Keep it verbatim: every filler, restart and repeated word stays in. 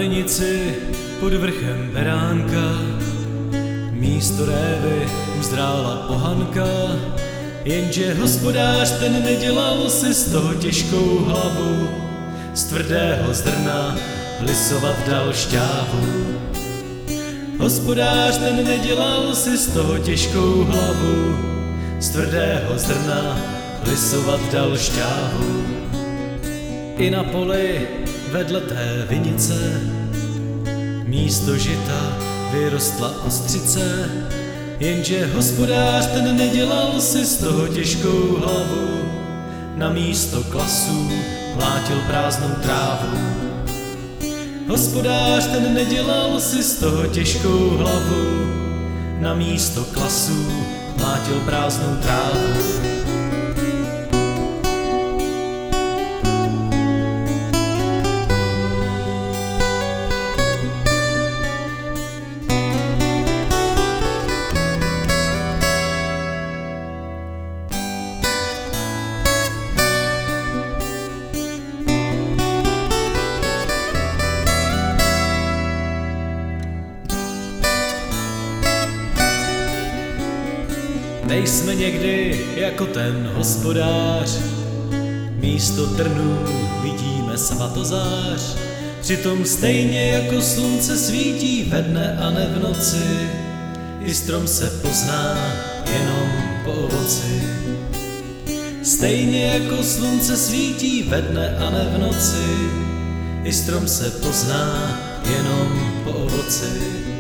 vinici pod vrchem beránka místo révy uzdrála pohanka, jenže hospodář ten nedělal si z toho těžkou hlavu, z tvrdého zrna lisovat dal šťávu. Hospodář ten nedělal si z toho těžkou hlavu, z tvrdého zrna lisovat dal šťávu. I na poli vedle té vinice místo žita vyrostla ostřice, jenže hospodář ten nedělal si z toho těžkou hlavu, na místo klasů mlátil prázdnou trávu. Hospodář ten nedělal si z toho těžkou hlavu, na místo klasů mlátil prázdnou trávu. Nejsme někdy jako ten hospodář, místo trnů vidíme svatozář, přitom stejně jako slunce svítí ve dne a ne v noci, i strom se pozná jenom po ovoci. Stejně jako slunce svítí ve dne a ne v noci, i strom se pozná jenom po ovoci.